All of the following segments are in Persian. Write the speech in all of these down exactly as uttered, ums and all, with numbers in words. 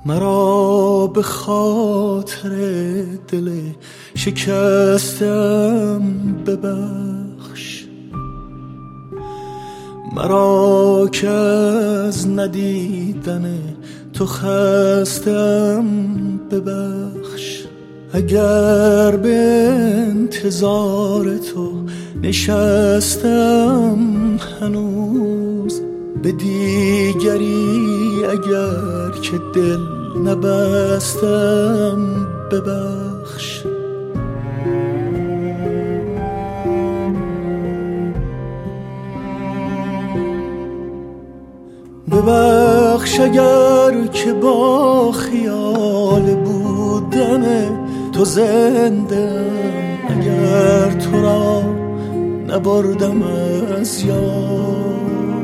مرا به خاطر دل شکستم ببخش، مرا که از ندیدن تو خستم ببخش. اگر به انتظار تو نشستم هنوز، به دیگری اگر که دل نبستم ببخش. ببخش اگر که با خیال بودن تو زندم، اگر تو را نبردم از یاد.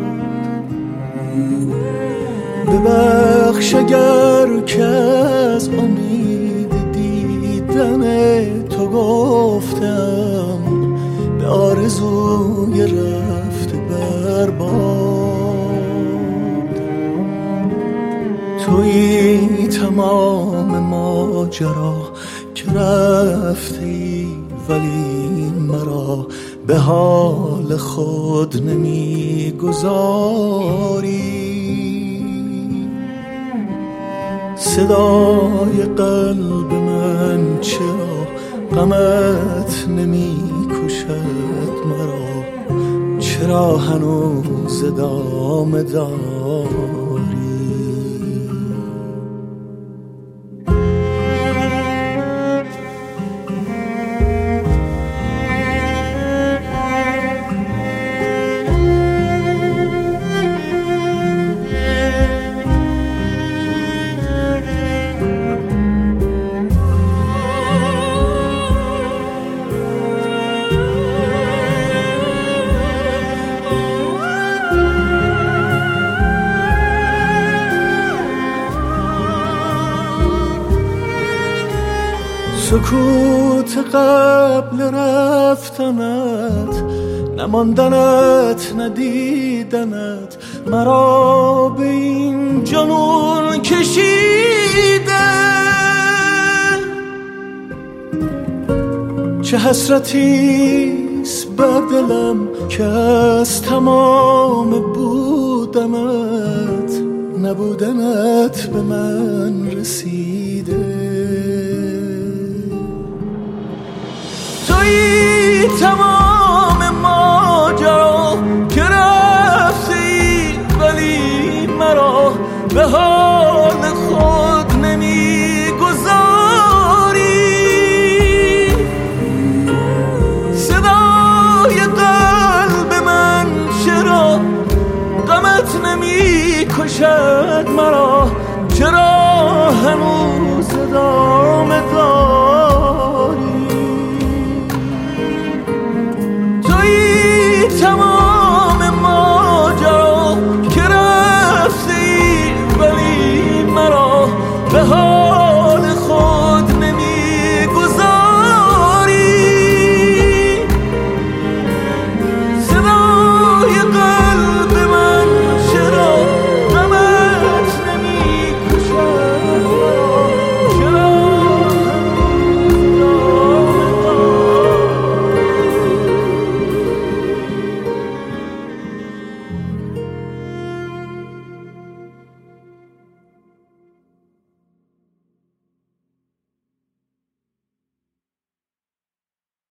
ببخش اگر که از امید دیدن تو گفتم به آرزوی رفت برباد. تویی تمام ماجرا که رفتی، ولی مرا به حال خود نمیگذاری. صدای قلب من چرا غمت نمی کشد مرا؟ چرا هنوز ادامه داری؟ سکوت قبل رفتنت، نماندنت ندیدنت، مرا به این جنون کشیده. چه حسرتیست بر دلم که از تمام بودنت، نبودنت به من رسیده. تویی تمام ماجرا که رفتی، ولی مرا به حال خود نمیگذاری. صدای قلب من چرا غمت نمیکشد مرا؟ چرا هنوز ادامه داری؟